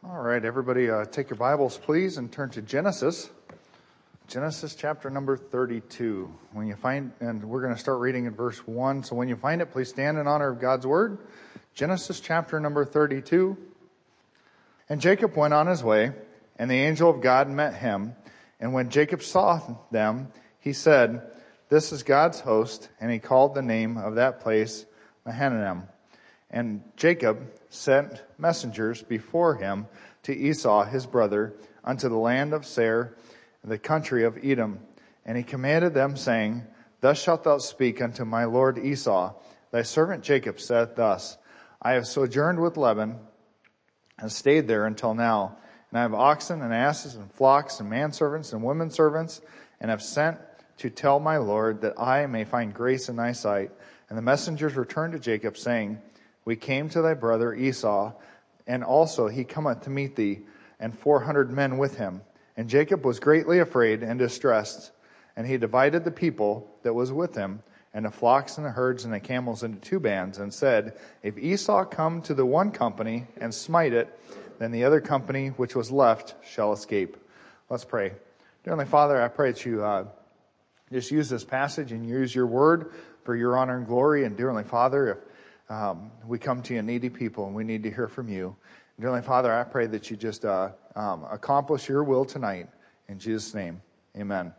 All right, everybody, take your Bibles, please, and turn to Genesis. Genesis chapter number 32. When you find, and we're going to start reading in verse 1. So when you find it, please stand in honor of God's word. Genesis chapter number 32. And Jacob went on his way, and the angel of God met him. And when Jacob saw them, he said, "This is God's host." And he called the name of that place Mahanaim. And Jacob sent messengers before him to Esau his brother unto the land of Seir, the country of Edom. And he commanded them, saying, "Thus shalt thou speak unto my lord Esau. Thy servant Jacob saith thus, I have sojourned with Laban, and stayed there until now. And I have oxen and asses and flocks and manservants and women servants, and have sent to tell my lord that I may find grace in thy sight." And the messengers returned to Jacob, saying, "We came to thy brother Esau, and also he cometh to meet thee, and 400 men with him." And Jacob was greatly afraid and distressed. And he divided the people that was with him, and the flocks and the herds and the camels into two bands, and said, "If Esau come to the one company and smite it, then the other company which was left shall escape." Let's pray. Dear Heavenly Father, I pray that you just use this passage and use your word for your honor and glory. And dear Heavenly Father, if we come to you needy people and we need to hear from you, dear Heavenly Father, I pray that you just accomplish your will tonight. In Jesus' name, amen.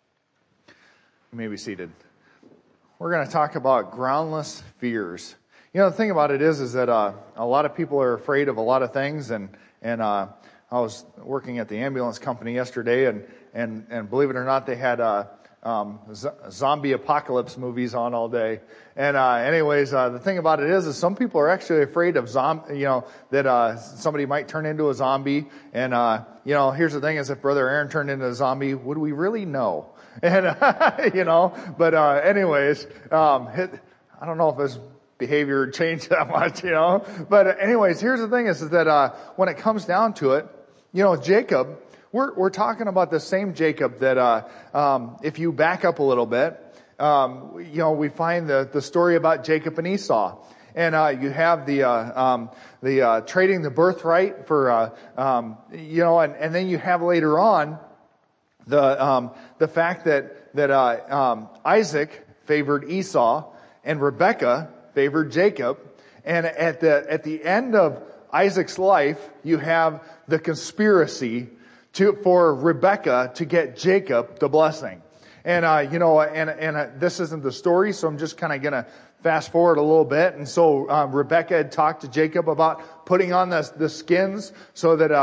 You may be seated. We're going to talk about groundless fears. You know, the thing about it is that a lot of people are afraid of a lot of things, and I was working at the ambulance company yesterday, and believe it or not, they had zombie apocalypse movies on all day. And anyways, the thing about it is some people are actually afraid of that somebody might turn into a zombie. And here's the thing: is if Brother Aaron turned into a zombie, would we really know? And but anyways, I don't know if his behavior changed that much, But anyways, here's the thing: is that when it comes down to it, Jacob. We're talking about the same Jacob that, if you back up a little bit, we find the story about Jacob and Esau. And, you have the trading the birthright for, and then you have later on the fact that Isaac favored Esau and Rebekah favored Jacob. And at the end of Isaac's life, you have the conspiracy for Rebekah to get Jacob the blessing. And, this isn't the story, so I'm just kind of going to fast forward a little bit. And so, Rebekah had talked to Jacob about putting on the skins so that,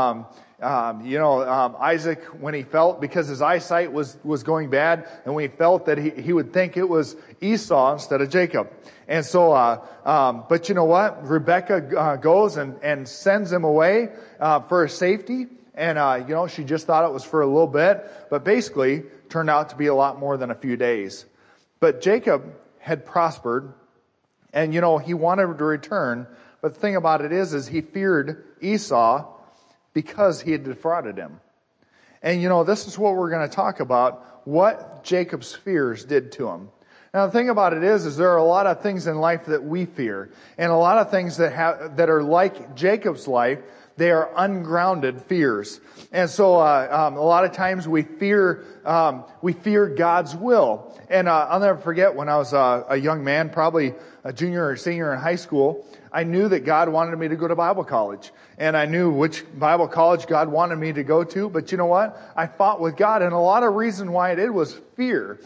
Isaac, when he felt, because his eyesight was going bad, and when he felt that he would think it was Esau instead of Jacob. And so, but you know what? Rebekah goes and sends him away for his safety. And, she just thought it was for a little bit, but basically turned out to be a lot more than a few days. But Jacob had prospered, and, he wanted to return. But the thing about it is he feared Esau because he had defrauded him. And, this is what we're going to talk about, what Jacob's fears did to him. Now, the thing about it is there are a lot of things in life that we fear, and a lot of things that are like Jacob's life. They are ungrounded fears. And so, a lot of times we fear God's will. And, I'll never forget when I was a young man, probably a junior or senior in high school, I knew that God wanted me to go to Bible college. And I knew which Bible college God wanted me to go to. But you know what? I fought with God. And a lot of reason why I did was fear.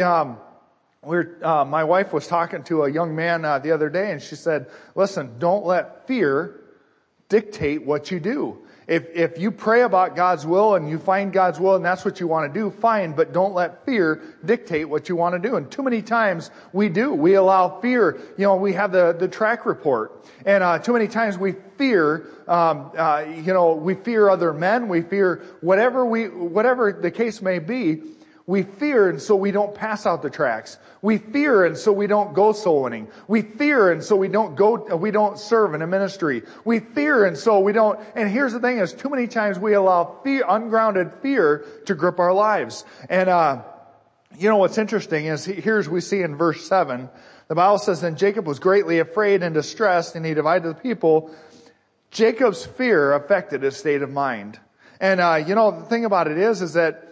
My wife was talking to a young man, the other day, and she said, "Listen, don't let fear dictate what you do. If you pray about God's will and you find God's will and that's what you want to do, fine, but don't let fear dictate what you want to do." And too many times we do. We allow fear. We have the track report. And too many times we fear, we fear other men. We fear whatever the case may be. We fear, and so we don't pass out the tracts. We fear, and so we don't go soul winning. We fear, and so we don't serve in a ministry. We fear, and so we don't. And here's the thing: is too many times we allow ungrounded fear to grip our lives. And what's interesting is here's we see in verse 7, the Bible says, "Then Jacob was greatly afraid and distressed, and he divided the people. Jacob's fear affected his state of mind. And, the thing about it is that,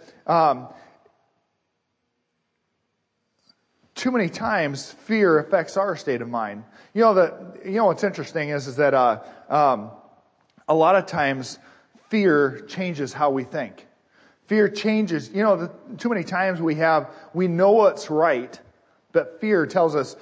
too many times fear affects our state of mind. What's interesting is that, a lot of times fear changes how we think. Fear changes, too many times we know what's right, but fear tells us,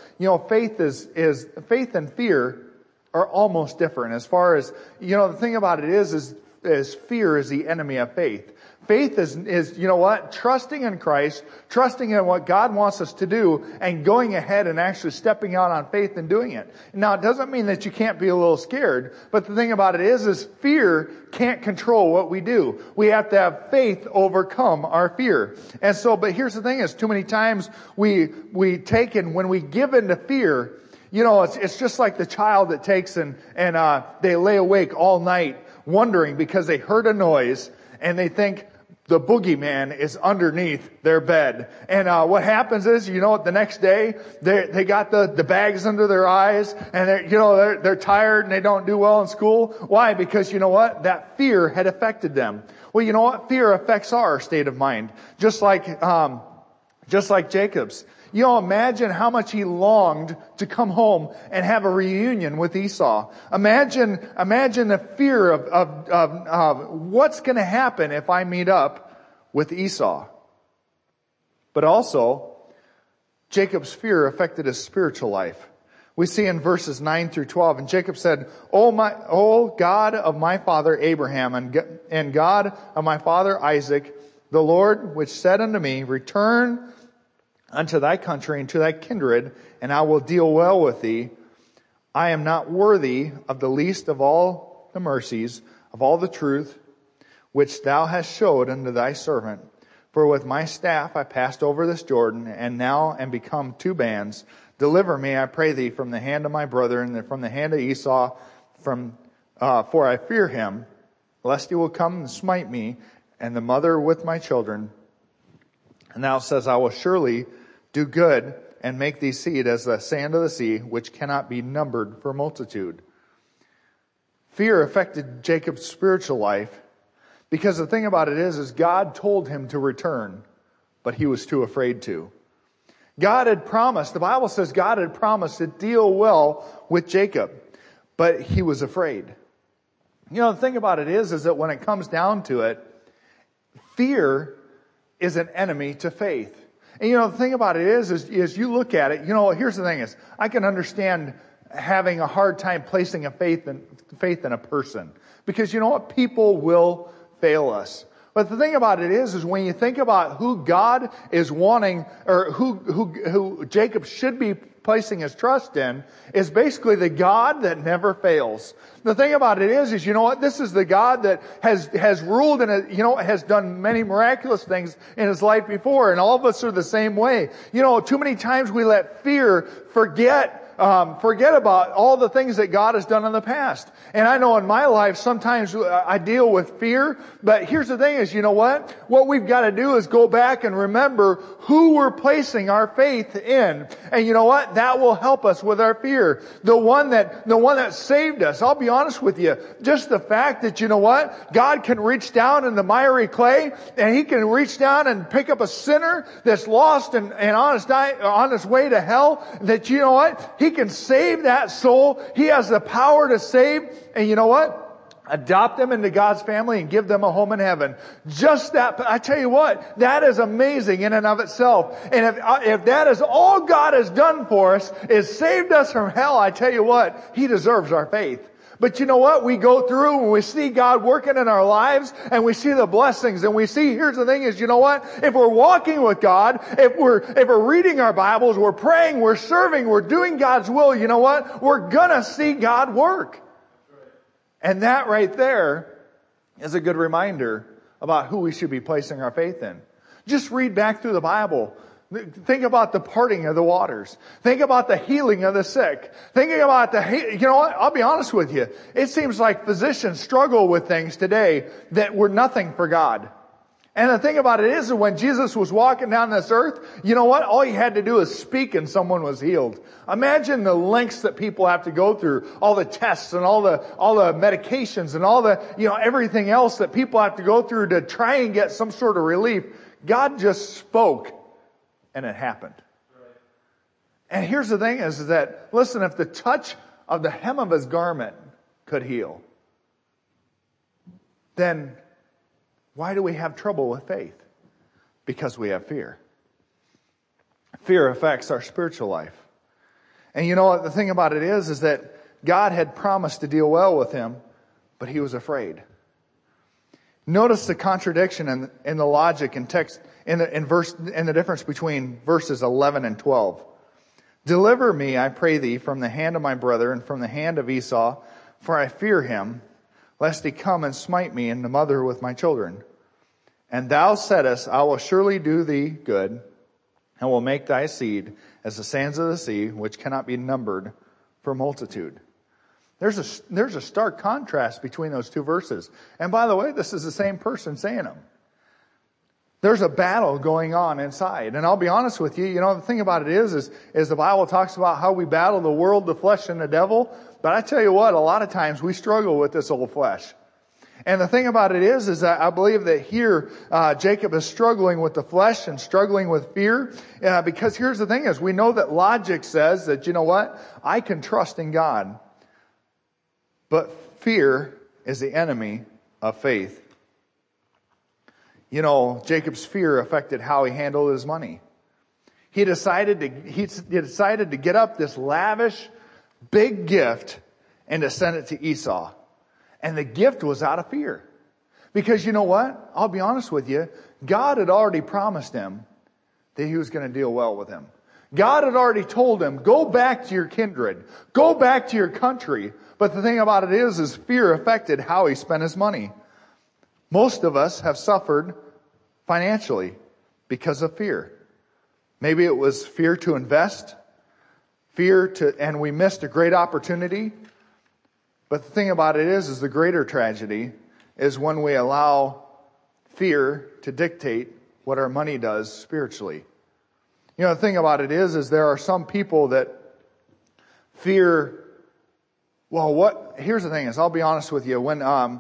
faith and fear are almost different as far as, the thing about it is fear is the enemy of faith. Faith is trusting in Christ, trusting in what God wants us to do, and going ahead and actually stepping out on faith and doing it. Now, it doesn't mean that you can't be a little scared, but the thing about it is fear can't control what we do. We have to have faith overcome our fear. And so, but here's the thing is, too many times when we give into fear, it's just like the child that takes and they lay awake all night wondering because they heard a noise and they think the boogeyman is underneath their bed. And what happens is, the next day they got the bags under their eyes and they're tired and they don't do well in school. Why? Because that fear had affected them. Well, fear affects our state of mind, just like Jacob's. Imagine how much he longed to come home and have a reunion with Esau. Imagine the fear of what's going to happen if I meet up with Esau. But also, Jacob's fear affected his spiritual life. We see in verses 9 through 12, and Jacob said, O God of my father Abraham and God of my father Isaac, the Lord which said unto me, return unto thy country and to thy kindred, and I will deal well with thee. I am not worthy of the least of all the mercies, of all the truth, which thou hast showed unto thy servant. For with my staff I passed over this Jordan, and now am become two bands. Deliver me, I pray thee, from the hand of my brother, and from the hand of Esau, for I fear him, lest he will come and smite me, and the mother with my children. And thou says, I will surely do good and make thee seed as the sand of the sea, which cannot be numbered for multitude. Fear affected Jacob's spiritual life because the thing about it is God told him to return, but he was too afraid to. God had promised, the Bible says God had promised to deal well with Jacob, but he was afraid. The thing about it is that when it comes down to it, fear is an enemy to faith. And the thing about it is you look at it, here's the thing is, I can understand having a hard time placing a faith in a person. Because people will fail us. But the thing about it is when you think about who God is wanting, or who Jacob should be placing his trust in, is basically the God that never fails. The thing about it is this is the God that has ruled and has done many miraculous things in his life before, and all of us are the same way. Too many times we let fear forget about all the things that God has done in the past. And I know in my life, sometimes I deal with fear, but here's the thing is, what we've got to do is go back and remember who we're placing our faith in. And that will help us with our fear. The one that saved us. I'll be honest with you. Just the fact that, God can reach down in the miry clay, and He can reach down and pick up a sinner that's lost and on his way to hell, that He can save that soul. He has the power to save. And adopt them into God's family and give them a home in heaven. Just that, I tell you what, that is amazing in and of itself. And if that is all God has done for us, is saved us from hell, I tell you what, He deserves our faith. But we go through and we see God working in our lives and we see the blessings and we see, here's the thing is, if we're walking with God, if we're reading our Bibles, we're praying, we're serving, we're doing God's will, we're gonna see God work. And that right there is a good reminder about who we should be placing our faith in. Just read back through the Bible. Think about the parting of the waters. Think about the healing of the sick. Thinking about I'll be honest with you. It seems like physicians struggle with things today that were nothing for God. And the thing about it is that when Jesus was walking down this earth, you know what? All he had to do is speak and someone was healed. Imagine the lengths that people have to go through, all the tests and all the medications and all the, everything else that people have to go through to try and get some sort of relief. God just spoke and it happened. And here's the thing is that, listen, if the touch of the hem of his garment could heal, then why do we have trouble with faith? Because we have fear. Fear affects our spiritual life. And you know what the thing about it is that God had promised to deal well with him, but he was afraid. Notice the contradiction in the logic and text in the difference between verses 11 and 12. Deliver me, I pray thee, from the hand of my brother and from the hand of Esau, for I fear him, lest he come and smite me and the mother with my children. And thou saidest, I will surely do thee good, and will make thy seed as the sands of the sea, which cannot be numbered for multitude. There's a stark contrast between those two verses. And by the way, this is the same person saying them. There's a battle going on inside. And I'll be honest with you, the thing about it is the Bible talks about how we battle the world, the flesh, and the devil. But I tell you what, a lot of times we struggle with this old flesh. And the thing about it is that I believe that here, Jacob is struggling with the flesh and struggling with fear. Because here's the thing is, we know that logic says that, I can trust in God. But fear is the enemy of faith. Jacob's fear affected how he handled his money. He decided to get up this lavish, big gift and to send it to Esau. And the gift was out of fear. Because you know what? I'll be honest with you. God had already promised him that he was going to deal well with him. God had already told him, go back to your kindred. Go back to your country. But the thing about it is fear affected how he spent his money. Most of us have suffered financially because of fear. Maybe it was fear to invest, and we missed a great opportunity. But the thing about it is the greater tragedy is when we allow fear to dictate what our money does spiritually. The thing about it is there are some people that fear. Here's the thing is, I'll be honest with you. When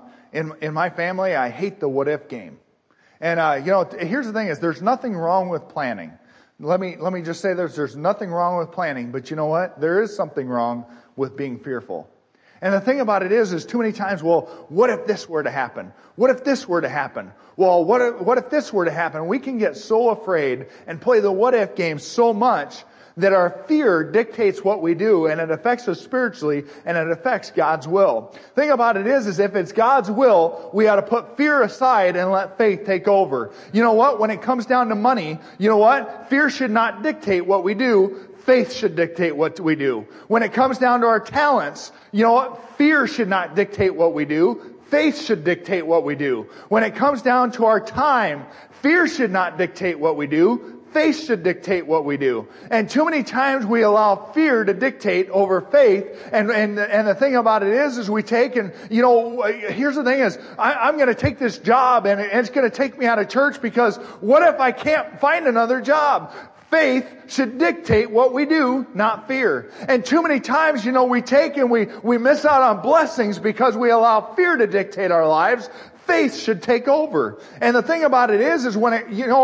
in my family, I hate the what if game. And here's the thing is, there's nothing wrong with planning. Let me just say there's nothing wrong with planning, but you know what? There is something wrong with being fearful. And the thing about it is too many times, what if this were to happen? What if this were to happen? Well, what if this were to happen? We can get so afraid and play the what if game so much that our fear dictates what we do, and it affects us spiritually, and it affects God's will. Thing about it is if it's God's will, we ought to put fear aside and let faith take over. You know what? When it comes down to money, you know what? Fear should not dictate what we do. Faith should dictate what we do. When it comes down to our talents, you know what? Fear should not dictate what we do. Faith should dictate what we do. When it comes down to our time, fear should not dictate what we do. Faith should dictate what we do. And too many times we allow fear to dictate over faith. And the thing about it is we take and, here's the thing is, I'm going to take this job and it's going to take me out of church because what if I can't find another job? Faith should dictate what we do, not fear. And too many times, we take and we miss out on blessings because we allow fear to dictate our lives. Faith should take over. And the thing about it is when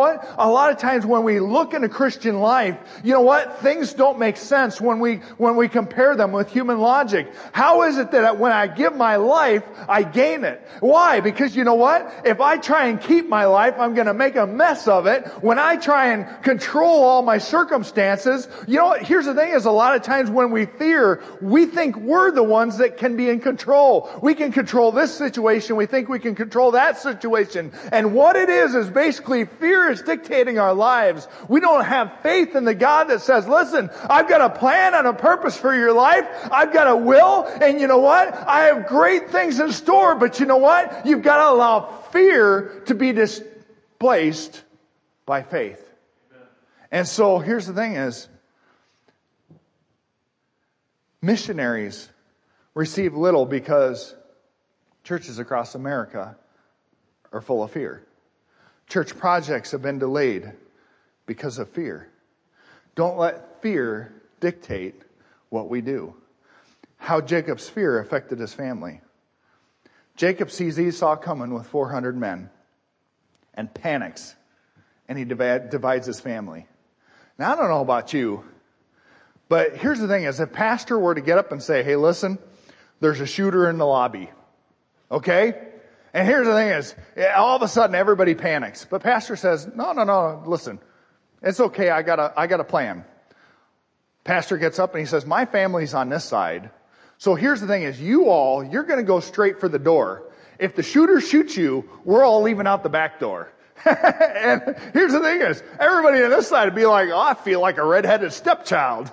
a lot of times when we look into Christian life, things don't make sense when we compare them with human logic. How is it that when I give my life, I gain it? Why? Because if I try and keep my life, I'm going to make a mess of it. When I try and control all my circumstances, here's the thing is a lot of times when we fear, we think we're the ones that can be in control. We can control this situation. We think we can control that situation. And what it is basically fear is dictating our lives. We don't have faith in the God that says, listen, I've got a plan and a purpose for your life. I've got a will. And you know what? I have great things in store. But you know what? You've got to allow fear to be displaced by faith. And so here's the thing is, missionaries receive little because churches across America are full of fear. Church projects have been delayed because of fear. Don't let fear dictate what we do. How Jacob's fear affected his family. Jacob sees Esau coming with 400 men and panics, and he divides his family. Now, I don't know about you, but here's the thing is, if pastor were to get up and say, hey, listen, there's a shooter in the lobby, okay? And here's the thing is, all of a sudden everybody panics. But pastor says, no, listen, it's okay, I got a plan. Pastor gets up and he says, my family's on this side. So here's the thing is, you're going to go straight for the door. If the shooter shoots you, we're all leaving out the back door. And here's the thing is, everybody on this side would be like, oh, I feel like a redheaded stepchild,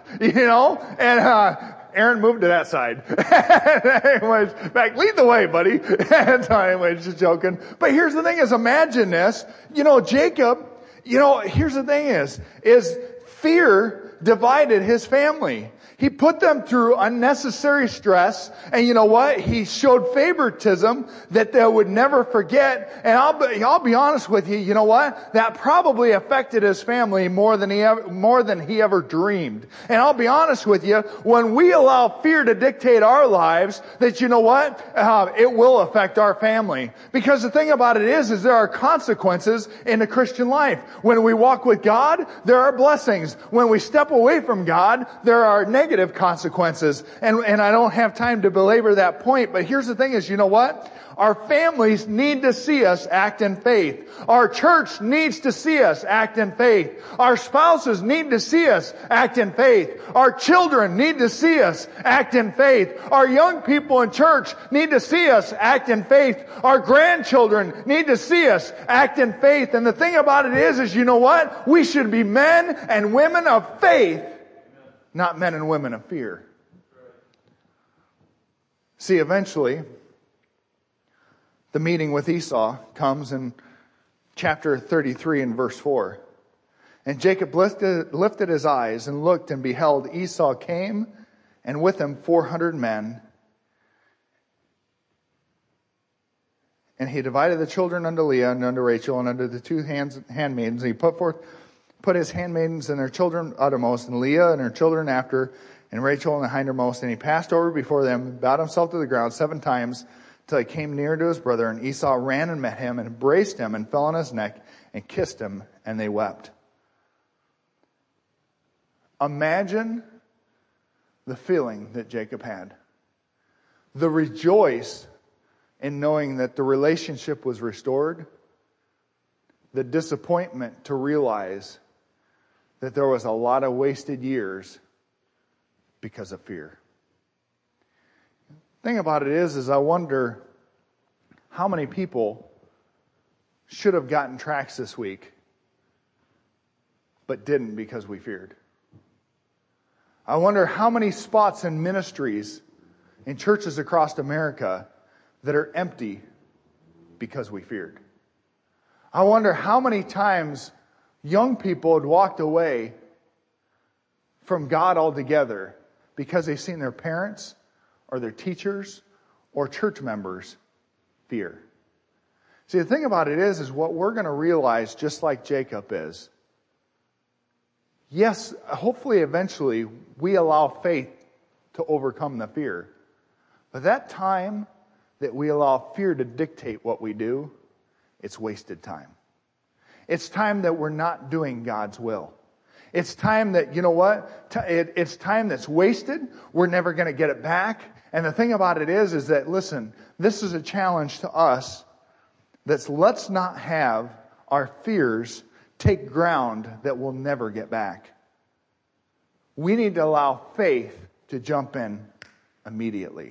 and, Aaron moved to that side. Anyways, back, lead the way, buddy. And so anyways, just joking. But here's the thing is, imagine this, Jacob, here's the thing is fear divided his family. He put them through unnecessary stress, and you know what? He showed favoritism that they would never forget. And I'll be honest with you. You know what? That probably affected his family more than he ever dreamed. And I'll be honest with you. When we allow fear to dictate our lives, that you know what? It will affect our family. Because the thing about it is there are consequences in the Christian life. When we walk with God, there are blessings. When we step away from God, there are negative consequences. And I don't have time to belabor that point, but here's the thing is, you know what? Our families need to see us act in faith. Our church needs to see us act in faith. Our spouses need to see us act in faith. Our children need to see us act in faith. Our young people in church need to see us act in faith. Our grandchildren need to see us act in faith. And the thing about it is you know what? We should be men and women of faith, not men and women of fear. See, eventually, the meeting with Esau comes in chapter 33 and verse 4. And Jacob lifted his eyes and looked, and beheld, Esau came, and with him 400 men. And he divided the children unto Leah and unto Rachel and unto the two handmaidens. And he put his handmaidens and their children uttermost, and Leah and her children after, and Rachel and the hindermost. And he passed over before them, bowed himself to the ground 7 times, till he came near to his brother. And Esau ran and met him, and embraced him, and fell on his neck, and kissed him, and they wept. Imagine the feeling that Jacob had. The rejoice in knowing that the relationship was restored. The disappointment to realize that there was a lot of wasted years because of fear. The thing about it is I wonder how many people should have gotten tracts this week but didn't because we feared. I wonder how many spots in ministries in churches across America that are empty because we feared. I wonder how many times young people had walked away from God altogether because they've seen their parents or their teachers or church members fear. See, the thing about it is what we're going to realize, just like Jacob is, yes, hopefully eventually we allow faith to overcome the fear. But that time that we allow fear to dictate what we do, it's wasted time. It's time that we're not doing God's will. It's time that, you know what? It's time that's wasted. We're never going to get it back. And the thing about it is that, listen, this is a challenge to us. Let's not have our fears take ground that we'll never get back. We need to allow faith to jump in immediately.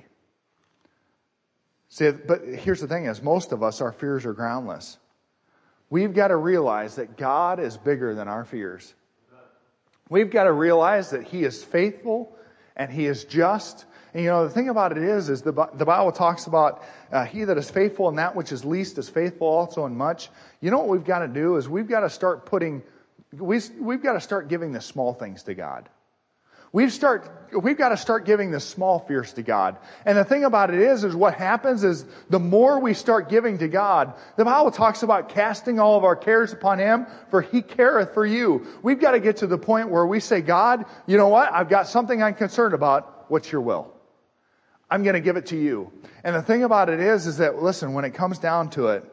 See, but here's the thing is, most of us, our fears are groundless. We've got to realize that God is bigger than our fears. We've got to realize that He is faithful and He is just. And the thing about it is the Bible talks about he that is faithful in that which is least is faithful also in much. You know what we've got to do is we've got to start giving the small things to God. We've got to start giving the small fears to God. And the thing about it is what happens is the more we start giving to God, the Bible talks about casting all of our cares upon Him, for He careth for you. We've got to get to the point where we say, God, you know what? I've got something I'm concerned about. What's your will? I'm going to give it to you. And the thing about it is that, listen, when it comes down to it,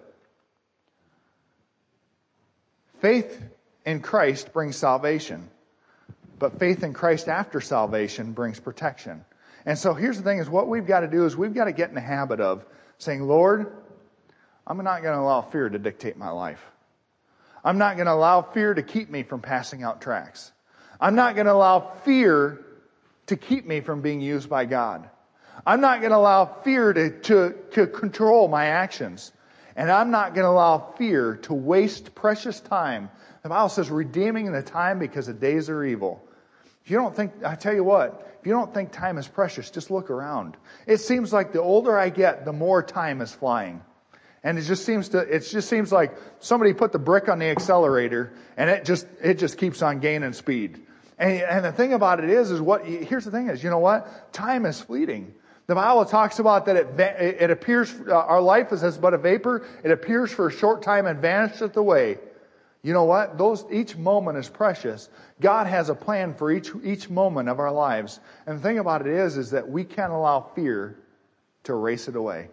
faith in Christ brings salvation. But faith in Christ after salvation brings protection. And so here's the thing is what we've got to do is we've got to get in the habit of saying, Lord, I'm not going to allow fear to dictate my life. I'm not going to allow fear to keep me from passing out tracts. I'm not going to allow fear to keep me from being used by God. I'm not going to allow fear to control my actions. And I'm not going to allow fear to waste precious time. The Bible says redeeming the time because the days are evil. If you don't think, I tell you what, if you don't think time is precious, just look around. It seems like the older I get, the more time is flying. And it just seems like somebody put the brick on the accelerator and it just keeps on gaining speed. And the thing about it is here's the thing is, you know what? Time is fleeting. The Bible talks about that it appears, our life is as but a vapor. It appears for a short time and vanisheth away. You know what? Each moment is precious. God has a plan for each moment of our lives. And the thing about it is that we can't allow fear to erase it away.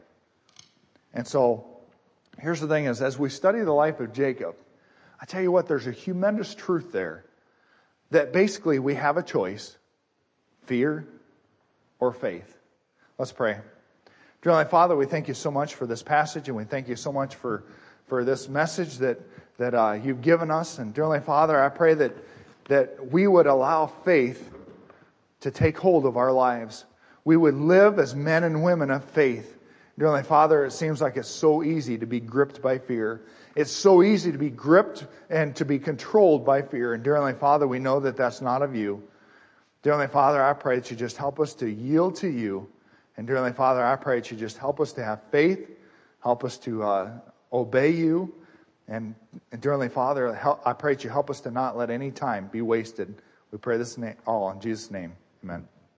And so, here's the thing is, as we study the life of Jacob, I tell you what, there's a humongous truth there. That basically we have a choice. Fear or faith. Let's pray. Dear Heavenly Father, we thank you so much for this passage, and we thank you so much for this message that you've given us. And dear Heavenly Father, I pray that we would allow faith to take hold of our lives. We would live as men and women of faith. Dear Heavenly Father, it seems like it's so easy to be gripped by fear. It's so easy to be gripped and to be controlled by fear. And dear Heavenly Father, we know that that's not of you. Dear Heavenly Father, I pray that you just help us to yield to you. And dear Heavenly Father, I pray that you just help us to have faith. Help us to obey you. And dear Heavenly Father, I pray that you help us to not let any time be wasted. We pray this all in Jesus' name. Amen.